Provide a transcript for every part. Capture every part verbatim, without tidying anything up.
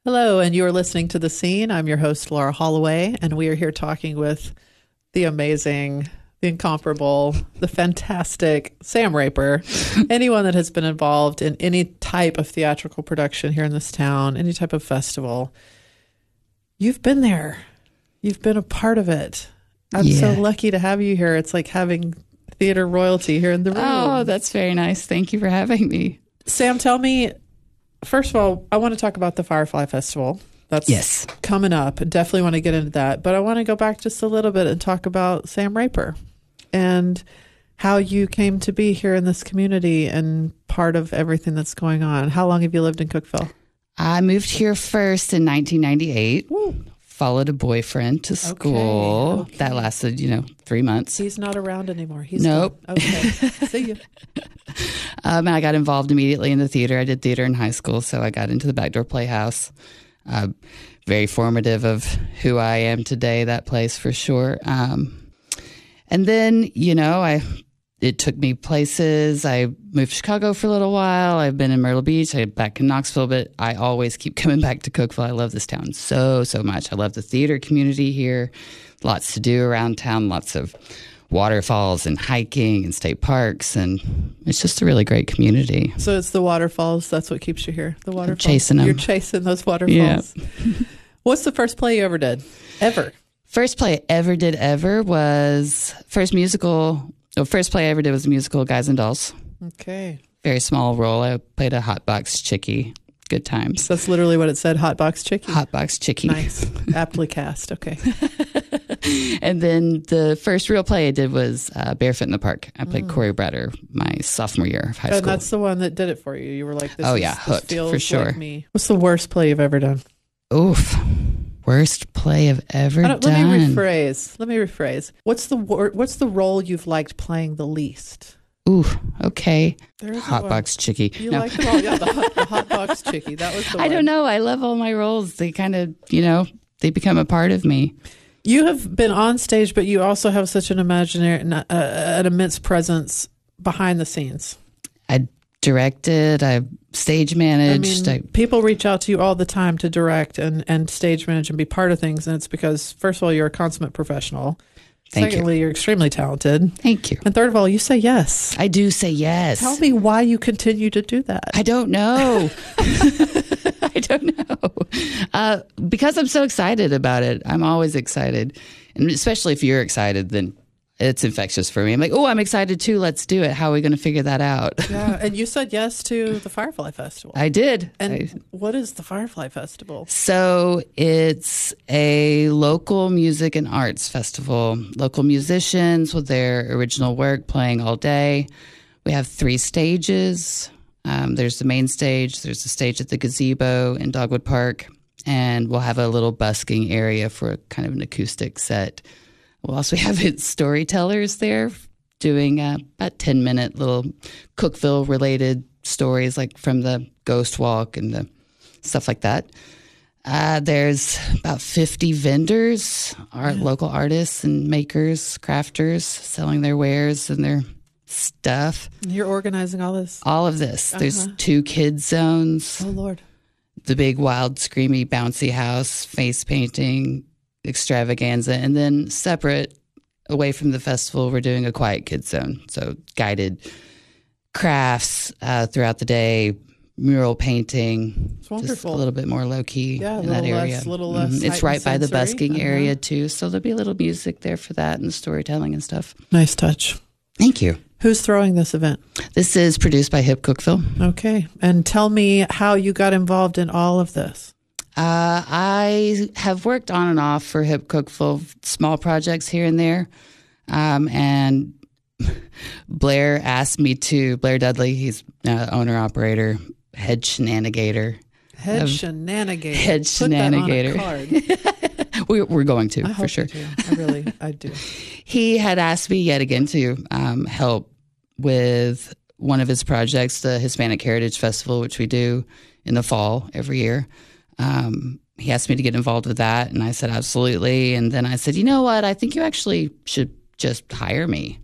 Hello, and you are listening to The Scene. I'm your host, Laura Holloway, and we are here talking with the amazing, the incomparable, the fantastic Sam Raper. Anyone that has been involved in any type of theatrical production here in this town, any type of festival, you've been there. You've been a part of it. I'm Yeah. so lucky to have you here. It's like having theater royalty here in the room. Oh, that's very nice. Thank you for having me. Sam, tell me, first of all, I want to talk about the Firefly Festival. That's Yes. coming up. Definitely want to get into that. But I want to go back just a little bit and talk about Sam Raper and how you came to be here in this community and part of everything that's going on. How long have you lived in Cookeville? I moved here first in nineteen ninety-eight. Woo. Followed a boyfriend to school. okay. That lasted, you know, three months. He's not around anymore. He's Nope. gone. Okay. See you. Um, and I got involved immediately in the theater. I did theater in high school, so I got into the Backdoor Playhouse. Uh, very formative of who I am today, that place for sure. Um, and then, you know, I it took me places. I moved to Chicago for a little while. I've been in Myrtle Beach. I'm back in Knoxville, but I always keep coming back to Cookeville. I love this town so, so much. I love the theater community here. Lots to do around town, lots of waterfalls and hiking and state parks, and it's just a really great community. So it's the waterfalls. That's what keeps you here. The waterfalls. chasing 'em. You're chasing those waterfalls. Yeah. What's the first play you ever did? Ever? First play I ever did ever was first musical. The first play I ever did was a musical, Guys and Dolls. Okay. Very small role. I played a hotbox chickie. Good times. That's literally what it said, Hotbox Chickie. Hotbox chickie. Nice. Aptly cast. Okay. And then the first real play I did was uh, Barefoot in the Park. I played Corey Bretter my sophomore year of high And school. that's the one that did it for you. You were like, this, Oh, is, yeah, this hooked, feels for sure. like me. What's the worst play you've ever done? Oof. Worst play I've ever I don't- done. Let me rephrase. Let me rephrase. What's the wor- What's the role you've liked playing the least? Ooh, okay. There's a Hotbox chickie. You No. like the role? Yeah, the, hot, the Hotbox Chickie. That was the one. I don't know. I love all my roles. They kind of, you know, they become a part of me. You have been on stage, but you also have such an imaginary, uh, an immense presence behind the scenes. I directed, I stage I managed. mean, I, people reach out to you all the time to direct and, and stage manage and be part of things. And it's because, first of all, you're a consummate professional. Thank Secondly, you. are extremely talented. Thank you. And third of all, you say yes. I do say yes. Tell me why you continue to do that. I don't know. I don't know. Uh, because I'm so excited about it. I'm always excited. And especially if you're excited, then it's infectious for me. I'm like, oh, I'm excited too. Let's do it. How are we going to figure that out? Yeah, and you said yes to the Firefly Festival. I did. and I, what is the Firefly Festival? So it's a local music and arts festival. Local musicians with their original work playing all day. We have three stages. Um, there's the main stage. There's a stage at the gazebo in Dogwood Park. And we'll have a little busking area for a kind of an acoustic set. We'll also have storytellers there doing uh, about ten-minute little Cookeville-related stories, like from the Ghost Walk and the stuff like that. Uh, there's about fifty vendors, art, local artists and makers, crafters, selling their wares and their stuff. You're organizing all this. All of this. Uh-huh. There's two kids zones, Oh, Lord. the big, wild, screamy, bouncy house, face painting, extravaganza, and then separate away from the festival, we're doing a quiet kids zone. So guided crafts uh, throughout the day, mural painting, It's just a wonderful. little bit more low key Yeah, a in little that area. less- little less Mhm. It's heightened right by the sensory. busking Uh-huh. area too, so there'll be a little music there for that and storytelling and stuff. Nice touch. Thank you. Who's throwing this event? This is produced by Hip Cookeville. Okay. And tell me how you got involved in all of this. Uh, I have worked on and off for Hip Cookeville, small projects here and there. Um, and Blair asked me to, Blair Dudley, he's uh, owner, operator, head shenanigator. Head Um, shenanigator. head Put that on a shenanigator. card. we, we're going to, I for hope sure. you do. I really, I do. He had asked me yet again to um, help with one of his projects, the Hispanic Heritage Festival, which we do in the fall every year. Um, he asked me to get involved with that, and I said, absolutely. And then I said, you know what? I think you actually should just hire me.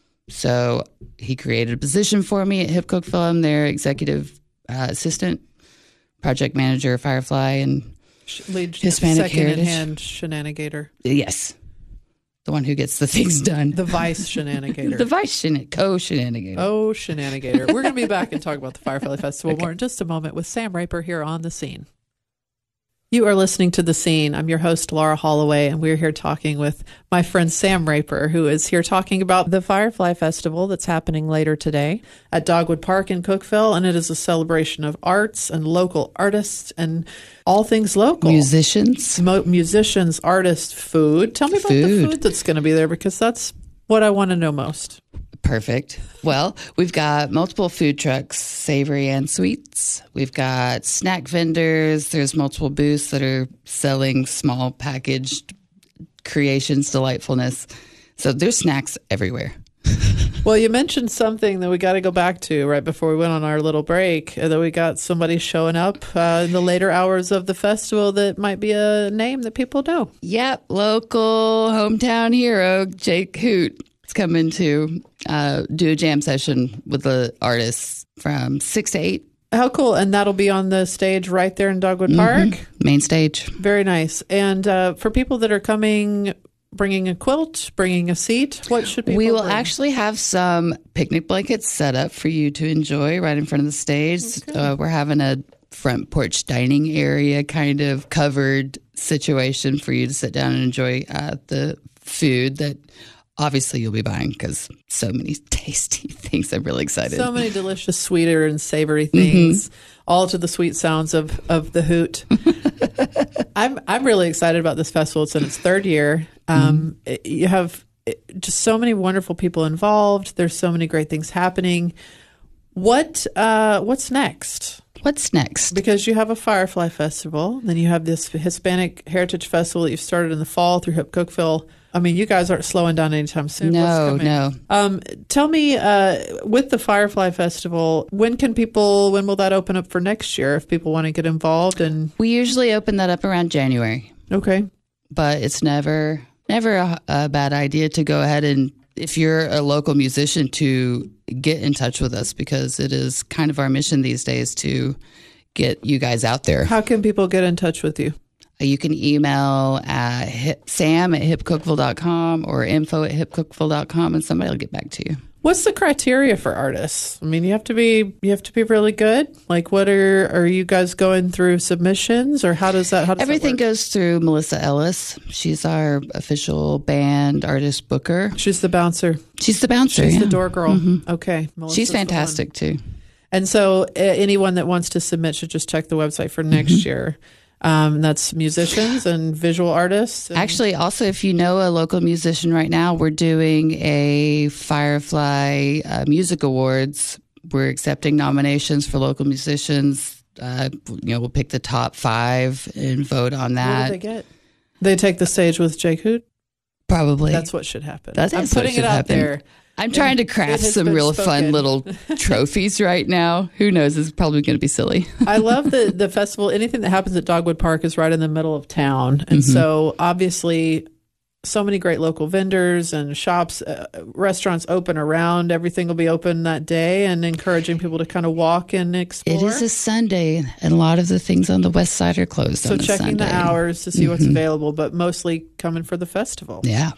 So he created a position for me at Hip Cookeville. I'm their executive uh, assistant project manager, Firefly, and Lead Hispanic second Heritage. in hand shenanigator. Yes. The one who gets the things done. The vice shenanigator. The vice shenan- co-shenanigator. Oh, shenanigator. We're going to be back and talk about the Firefly Festival okay. more in just a moment with Sam Raper here on The Scene. You are listening to The Scene. I'm your host, Laura Holloway, and we're here talking with my friend Sam Raper, who is here talking about the Firefly Festival that's happening later today at Dogwood Park in Cookeville, and it is a celebration of arts and local artists and all things local. Musicians. Mo- musicians, artists, food. Tell me about food. the food that's going to be there, because that's what I want to know most. Perfect. Well, we've got multiple food trucks, savory and sweets. We've got snack vendors. There's multiple booths that are selling small packaged creations, delightfulness. So there's snacks everywhere. Well, you mentioned something that we got to go back to right before we went on our little break, uh, that we got somebody showing up uh, in the later hours of the festival that might be a name that people know. Yep. Local hometown hero, Jake Hoot. It's coming to uh, do a jam session with the artists from six to eight. How cool. And that'll be on the stage right there in Dogwood Park? Mm-hmm. Main stage. Very nice. And uh, for people that are coming, bringing a quilt, bringing a seat, what should people We will bring? actually have some picnic blankets set up for you to enjoy right in front of the stage. Okay. Uh, we're having a front porch dining area kind of covered situation for you to sit down and enjoy uh, the food that obviously you'll be buying, because so many tasty things. I'm really excited. So many delicious, sweeter and savory things, mm-hmm. all to the sweet sounds of, of the hoot. I'm I'm really excited about this festival. It's in its third year. Um, mm-hmm. You have just so many wonderful people involved. There's so many great things happening. What uh, what's next? What's next? Because you have a Firefly Festival, then you have this Hispanic Heritage Festival that you've started in the fall through Hip Cookeville. I mean, you guys aren't slowing down anytime soon. No, no. Um, tell me, uh, with the Firefly Festival, when can people, when will that open up for next year if people want to get involved? And we usually open that up around January. Okay. But it's never, never a, a bad idea to go ahead and, if you're a local musician, to get in touch with us, because it is kind of our mission these days to get you guys out there. How can people get in touch with you? You can email at hip, sam at hip cookeville dot com or info at hip cookeville dot com, and somebody will get back to you. What's the criteria for artists? I mean, you have to be you have to be really good. Like, what are are you guys going through submissions, or how does that? How does Everything that work? goes through Melissa Ellis. She's our official band artist booker. She's the bouncer. She's the bouncer. She's yeah. the door girl. Mm-hmm. Okay, Melissa's she's fantastic too. And so, uh, anyone that wants to submit should just check the website for next mm-hmm. year. Um, that's musicians and visual artists. And Actually, also, if you know a local musician right now, we're doing a Firefly uh, Music Awards. We're accepting nominations for local musicians. Uh, you know, we'll pick the top five and vote on that. What do they get? They take the stage with Jake Hoot? Probably. That's what should happen. That's I'm what putting should it out happen. there. I'm trying it, to craft some been real spoken. fun little trophies right now. Who knows? It's probably going to be silly. I love the, the festival. Anything that happens at Dogwood Park is right in the middle of town. And mm-hmm. so obviously so many great local vendors and shops, uh, restaurants open around. Everything will be open that day, and encouraging people to kind of walk and explore. It is a Sunday, and a lot of the things on the west side are closed so on the checking Sunday. the hours to see mm-hmm. what's available, but mostly coming for the festival. Yeah.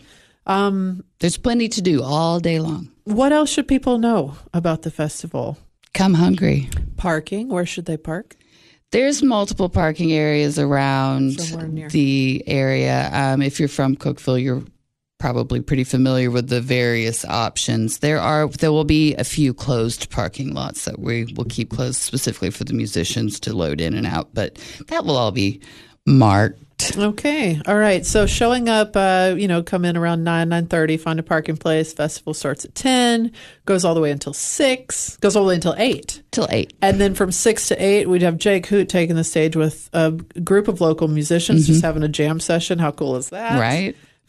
Um, There's plenty to do all day long. What else should people know about the festival? Come hungry. Parking. Where should they park? There's multiple parking areas around Somewhere near. the area. Um, if you're from Cookeville, you're probably pretty familiar with the various options. There are there will be a few closed parking lots that we will keep closed specifically for the musicians to load in and out, but that will all be marked. Okay. All right. So showing up, uh, you know, come in around nine, nine thirty, find a parking place. Festival starts at ten, goes all the way until six, goes all the way until eight. Till eight. And then from six to eight, we'd have Jake Hoot taking the stage with a group of local musicians, mm-hmm. just having a jam session. How cool is that? Right.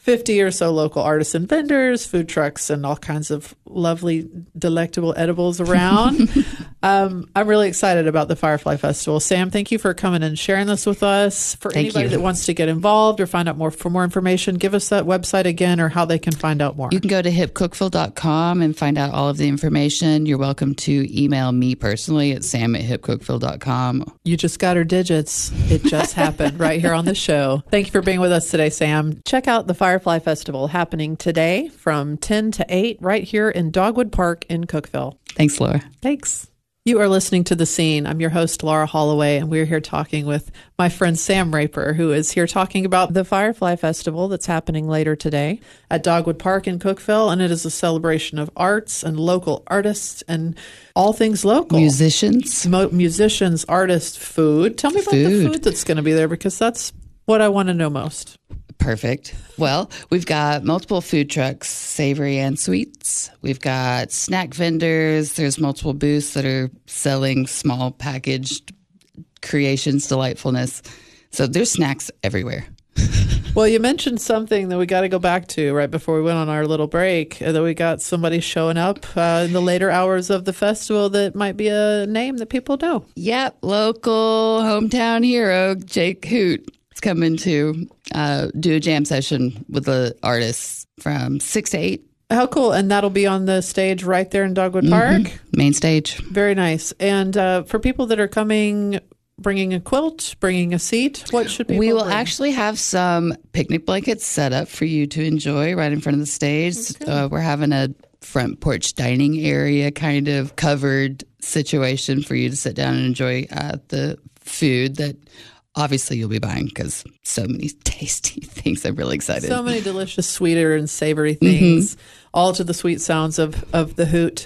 fifty or so local artists and vendors, food trucks, and all kinds of lovely, delectable edibles around. um, I'm really excited about the Firefly Festival. Sam, thank you for coming and sharing this with us. For Thank anybody you. that wants to get involved or find out more for more information, give us that website again or how they can find out more. You can go to hip cookville dot com and find out all of the information. You're welcome to email me personally at sam at hip cookville dot com. You just got her digits. It just happened right here on the show. Thank you for being with us today, Sam. Check out the Firefly Festival happening today from ten to eight right here in Dogwood Park in Cookeville. Thanks, Laura. Thanks. You are listening to The Scene. I'm your host, Laura Holloway, and we're here talking with my friend Sam Raper, who is here talking about the Firefly Festival that's happening later today at Dogwood Park in Cookeville, and it is a celebration of arts and local artists and all things local. Musicians. Mo- musicians, artists, food. Tell me about the Food. food that's going to be there, because that's what I want to know most. Perfect. Well, we've got multiple food trucks, savory and sweets. We've got snack vendors. There's multiple booths that are selling small packaged creations, delightfulness. So there's snacks everywhere. Well, you mentioned something that we got to go back to right before we went on our little break, uh, that we got somebody showing up uh, in the later hours of the festival that might be a name that people know. Yep, local hometown hero, Jake Hoot, is coming to uh, do a jam session with the artists from six to eight. How cool. And that'll be on the stage right there in Dogwood Park. Mm-hmm. Main stage. Very nice. And uh, for people that are coming, bringing a quilt, bringing a seat, what should people We will bring? actually have some picnic blankets set up for you to enjoy right in front of the stage. Okay. Uh, we're having a front porch dining area kind of covered situation for you to sit down and enjoy uh, the food that obviously you'll be buying, because so many tasty things. I'm really excited. So many delicious, sweeter and savory things, mm-hmm. all to the sweet sounds of, of the hoot.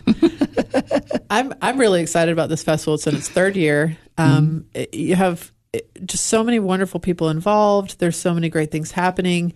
I'm I'm really excited about this festival. It's in its third year. Um, mm-hmm. You have just so many wonderful people involved. There's so many great things happening.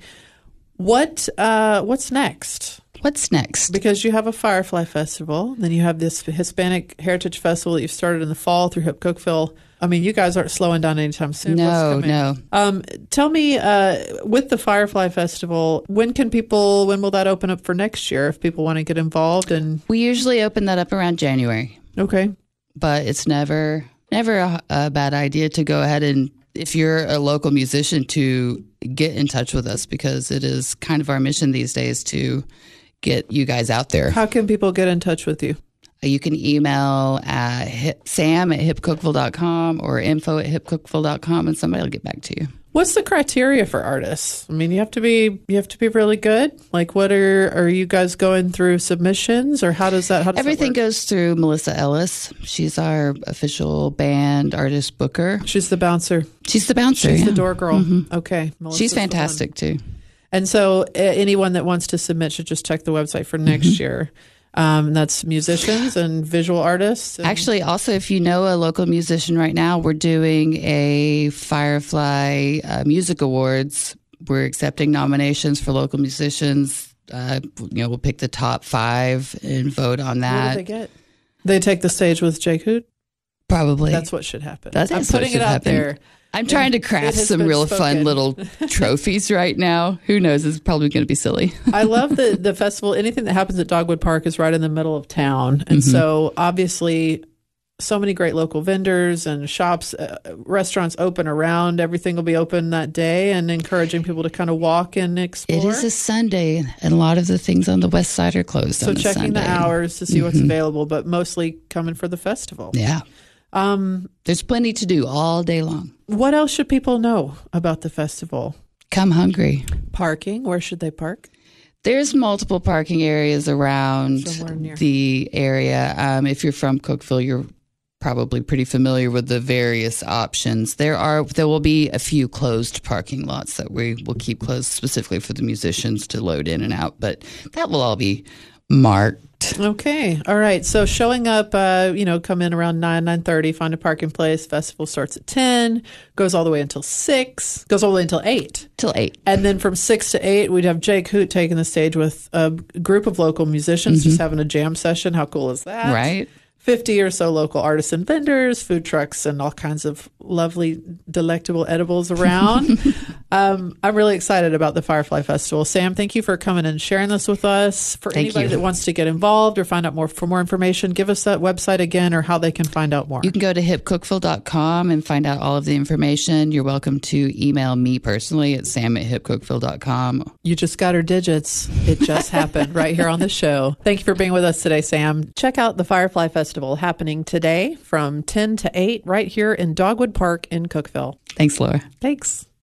What uh, what's next? What's next? Because you have a Firefly Festival, then you have this Hispanic Heritage Festival that you've started in the fall through Hip Cookeville. I mean, you guys aren't slowing down anytime soon. No, no. Um, tell me, uh, with the Firefly Festival, when can people, when will that open up for next year if people want to get involved? And We usually open that up around January. Okay. But it's never, never a, a bad idea to go ahead and, if you're a local musician, to get in touch with us, because it is kind of our mission these days to get you guys out there. How can people get in touch with you? You can email at hip, sam at hip cookville dot com or info at hip cookville dot com, and somebody will get back to you. What's the criteria for artists? I mean, you have to be you have to be really good. Like, what are are you guys going through submissions, or how does that? How does Everything that work? goes through Melissa Ellis. She's our official band artist booker. She's the bouncer. She's the bouncer. She's yeah. the door girl. Mm-hmm. Okay, Melissa's She's the one. fantastic too. And so, uh, anyone that wants to submit should just check the website for next Mm-hmm. year. Um, that's musicians and visual artists. And Actually, also, if you know a local musician right now, we're doing a Firefly uh, Music Awards. We're accepting nominations for local musicians. Uh, you know, we'll pick the top five and vote on what that. do they get? They take the stage with Jake Hoot. Probably. That's what should happen. That I'm is what putting should it out happen. there. I'm trying to It craft has some been real spoken. fun little trophies right now. Who knows? It's probably going to be silly. I love the the festival. Anything that happens at Dogwood Park is right in the middle of town, and Mm-hmm. so obviously, so many great local vendors and shops, uh, restaurants open around. Everything will be open that day, and encouraging people to kind of walk and explore. It is a Sunday, and a lot of the things on the west side are closed so on a checking Sunday. the hours to see what's available, but mostly coming for the festival. Yeah. Um, There's plenty to do all day long. what else should people know about the festival? Come hungry. Parking. Where should they park? There's multiple parking areas around Somewhere near. the area. Um, if you're from Cookeville, you're probably pretty familiar with the various options. There are there will be a few closed parking lots that we will keep closed specifically for the musicians to load in and out, but that will all be marked. Okay. All right. So showing up, uh, you know, come in around nine, nine thirty, find a parking place. Festival starts at ten, goes all the way until six, goes all the way until eight. Till eight. And then from six to eight, we'd have Jake Hoot taking the stage with a group of local musicians, just having a jam session. How cool is that? Right. fifty or so local artists and vendors, food trucks, and all kinds of lovely, delectable edibles around. Um, I'm really excited about the Firefly Festival. Sam, thank you for coming and sharing this with us. For Thank anybody you. that wants to get involved or find out more for more information, give us that website again or how they can find out more. You can go to hip cookville dot com and find out all of the information. You're welcome to email me personally at sam at hip cookville dot com. You just got her digits. It just happened right here on the show. Thank you for being with us today, Sam. Check out the Firefly Festival happening today from ten to eight right here in Dogwood Park in Cookeville. Thanks, Laura. Thanks.